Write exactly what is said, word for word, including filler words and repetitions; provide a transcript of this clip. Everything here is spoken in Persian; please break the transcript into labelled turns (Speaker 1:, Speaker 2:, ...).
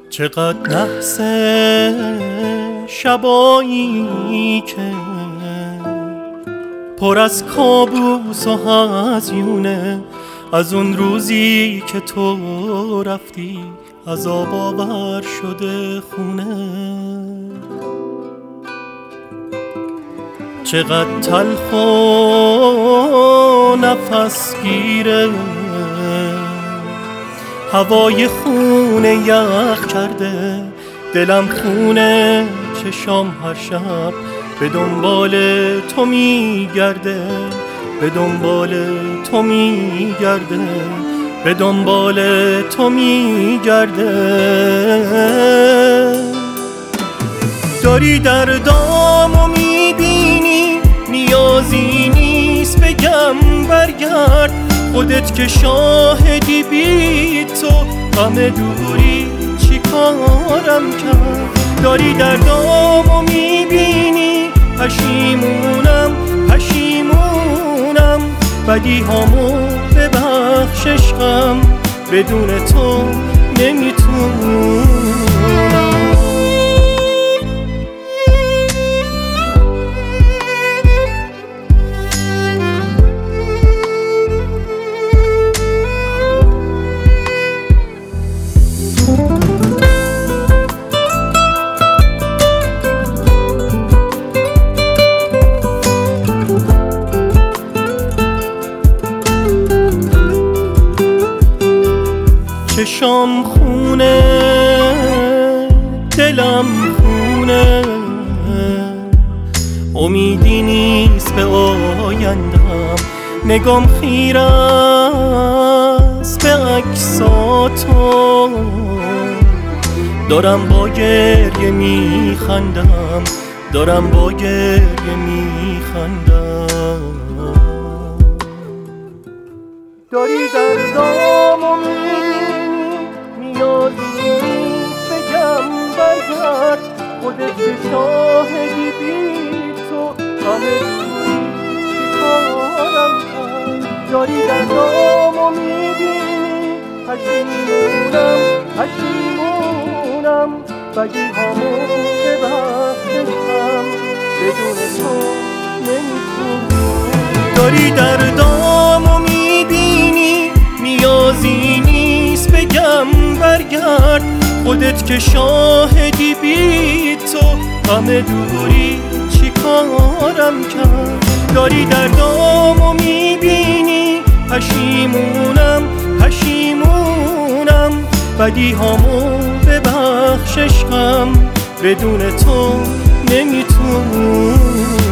Speaker 1: چقدر نحس شبایی که پر از کابوس و هزیونه، از اون روزی که تو رفتی عذاب آور شده خونه. چقدر تلخ و نفس گیره، هوای خونه یخ کرده، دلم خونه، چشام هر شب به دنبال تو میگرده، به دنبال تو میگرده، به دنبال تو میگرده. داری دردامو میبینی، نیازی نیست بگم برگرد، خودت که شاهدی، بی تو غم دوری چی کارم کرد. داری دردامو میبینی، پشیمونم پشیمونم، بدی هامو ببخش عشقم، بدون تو نمیتونم. چشام خونه، دلم خونه، امیدی نیست به آیندم، نگام خیره است به عکساتو، دارم با گریه میخندم، دارم با گریه میخندم. داری دردامو میبینی، نیازی نیست بگم برگرد، خودت که شاهدی، بی تو غم دوری چی کارم کرد. داری دردامو میبینی، پشیمونم پشیمونم، بدی هامو ببخشم، بدون تو نمیتونم. داری دردامو میبینی، نیازی نیست بگم برگرد، خودت که شاهدی، بی تو غم دوری چی کارم کرد. داری دردامو میبینی، پشیمونم پشیمونم، بدی هامو ببخش عشقم، بدون تو نمیتونم.